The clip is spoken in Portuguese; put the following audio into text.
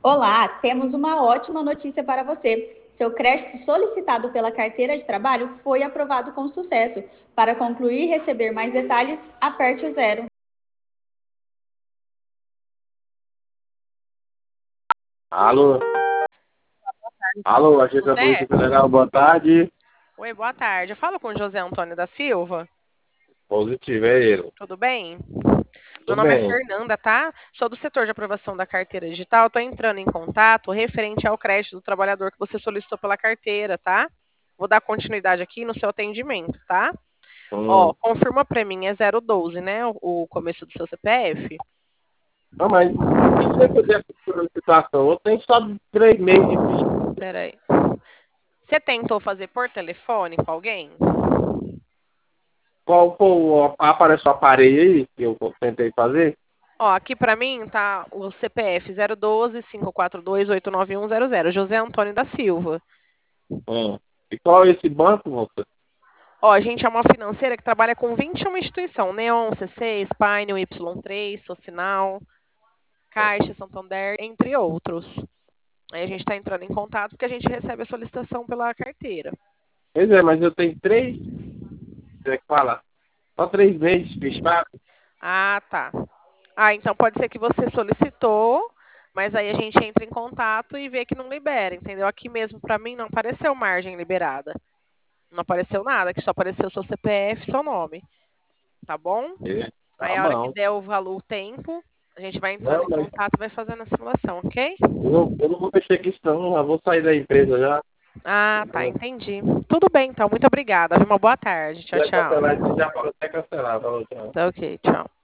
Olá, temos uma ótima notícia para você. Seu crédito solicitado pela carteira de trabalho foi aprovado com sucesso. Para concluir e receber mais detalhes, aperte o zero. Alô, alô, Agência José? Polícia Federal, boa tarde. Oi, boa tarde. Eu falo com o José Antônio da Silva. Positivo, é ele. Tudo bem? Meu Tudo nome é bem. Fernanda, tá? Sou do setor de aprovação da carteira digital. Estou entrando em contato referente ao crédito do trabalhador que você solicitou pela carteira, tá? Vou dar continuidade aqui no seu atendimento, tá? Ó, Hum. confirma para mim, é 012, né? O começo do seu CPF. Não, mas e se eu fizer essa solicitação? Eu tenho só 3 meses de ficha. Peraí. Você tentou fazer por telefone com alguém? Qual foi aparece o aparelho aí que eu tentei fazer? Ó, aqui para mim tá o CPF 012 542 89100, José Antônio da Silva. Hum. E qual é esse banco, moça? Ó, a gente é uma financeira que trabalha com 21 instituições, Neon, C6, Pine, Y3, Socinal, Caixa, Santander, entre outros. Aí a gente está entrando em contato porque a gente recebe a solicitação pela carteira. Pois é, mas eu tenho como é que fala? Só 3 meses fechado. Ah, tá. Ah, então pode ser que você solicitou, mas aí a gente entra em contato e vê que não libera, entendeu? Aqui mesmo para mim não apareceu margem liberada. Não apareceu nada, que só apareceu seu CPF e seu nome, tá bom? É, Aí tá a hora que bom. der o valor, o tempo, a gente vai entrando Não, em mas contato e vai fazendo a simulação, ok? eu não vou mexer com isso não, eu vou sair da empresa já. Ah, tá, entendi. Tudo bem, então. Muito obrigada. Uma boa tarde. Tchau, Já tchau. cancelar, já pode até cancelar. Falou, tchau. Tá ok, tchau.